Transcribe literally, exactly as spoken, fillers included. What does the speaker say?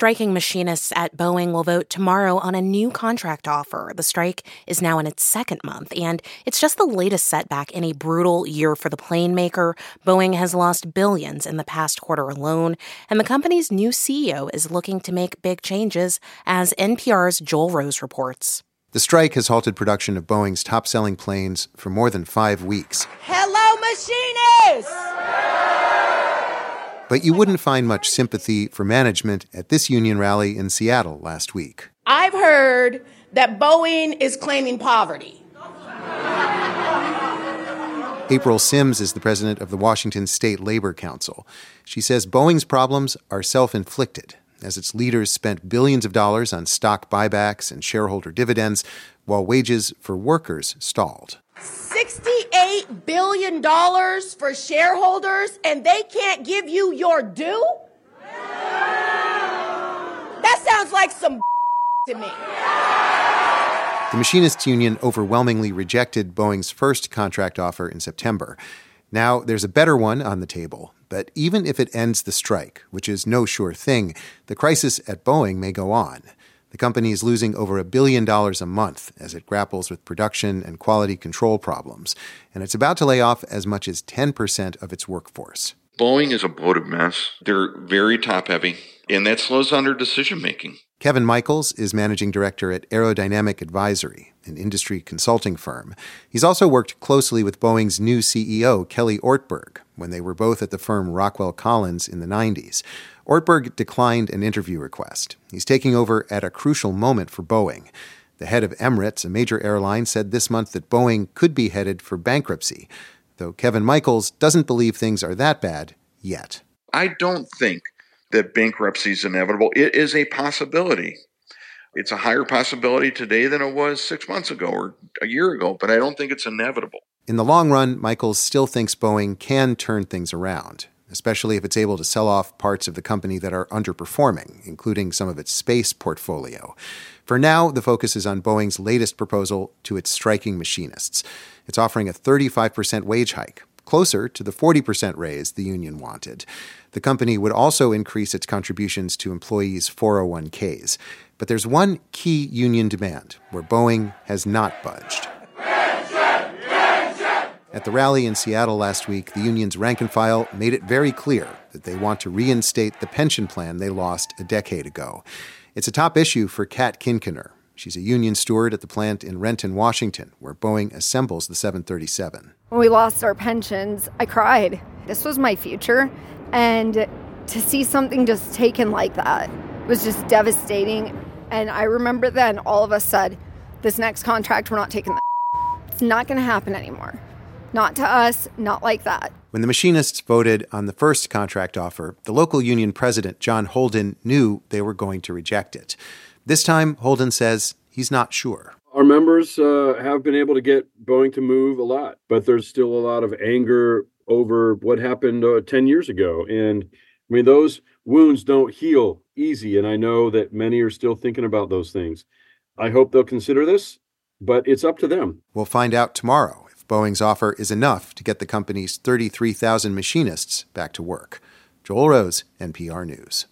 striking machinists at Boeing will vote tomorrow on a new contract offer. The strike is now in its second month, and it's just the latest setback in a brutal year for the plane maker. Boeing has lost billions in the past quarter alone, and the company's new C E O is looking to make big changes, as N P R's Joel Rose reports. The strike has halted production of Boeing's top-selling planes for more than five weeks. Hello, machinists! But you wouldn't find much sympathy for management at this union rally in Seattle last week. I've heard that Boeing is claiming poverty. April Sims is the president of the Washington State Labor Council. She says Boeing's problems are self-inflicted, as its leaders spent billions of dollars on stock buybacks and shareholder dividends, while wages for workers stalled. sixty-eight billion dollars for shareholders, and they can't give you your due? That sounds like some to me. The Machinists Union overwhelmingly rejected Boeing's first contract offer in September. Now there's a better one on the table. But even if it ends the strike, which is no sure thing, the crisis at Boeing may go on. The company is losing over a billion dollars a month as it grapples with production and quality control problems. And it's about to lay off as much as ten percent of its workforce. Boeing is a bloated mess. They're very top-heavy, and that slows down their decision-making. Kevin Michaels is managing director at Aerodynamic Advisory, an industry consulting firm. He's also worked closely with Boeing's new C E O, Kelly Ortberg, when they were both at the firm Rockwell Collins in the nineties. Ortberg declined an interview request. He's taking over at a crucial moment for Boeing. The head of Emirates, a major airline, said this month that Boeing could be headed for bankruptcy, though Kevin Michaels doesn't believe things are that bad yet. I don't think that bankruptcy is inevitable. It is a possibility. It's a higher possibility today than it was six months ago or a year ago, but I don't think it's inevitable. In the long run, Michaels still thinks Boeing can turn things around, especially if it's able to sell off parts of the company that are underperforming, including some of its space portfolio. For now, the focus is on Boeing's latest proposal to its striking machinists. It's offering a thirty-five percent wage hike, closer to the forty percent raise the union wanted. The company would also increase its contributions to employees' four oh one k's. But there's one key union demand where Boeing has not budged. At the rally in Seattle last week, the union's rank and file made it very clear that they want to reinstate the pension plan they lost a decade ago. It's a top issue for Kat Kinkener. She's a union steward at the plant in Renton, Washington, where Boeing assembles the seven thirty-seven. When we lost our pensions, I cried. This was my future. And to see something just taken like that was just devastating. And I remember then all of us said, this next contract, we're not taking that. It's not going to happen anymore. Not to us, not like that. When the machinists voted on the first contract offer, the local union president, John Holden, knew they were going to reject it. This time, Holden says he's not sure. Our members uh, have been able to get Boeing to move a lot, but there's still a lot of anger over what happened uh, ten years ago. And I mean, those wounds don't heal easy. And I know that many are still thinking about those things. I hope they'll consider this, but it's up to them. We'll find out tomorrow if Boeing's offer is enough to get the company's thirty-three thousand machinists back to work. Joel Rose, N P R News.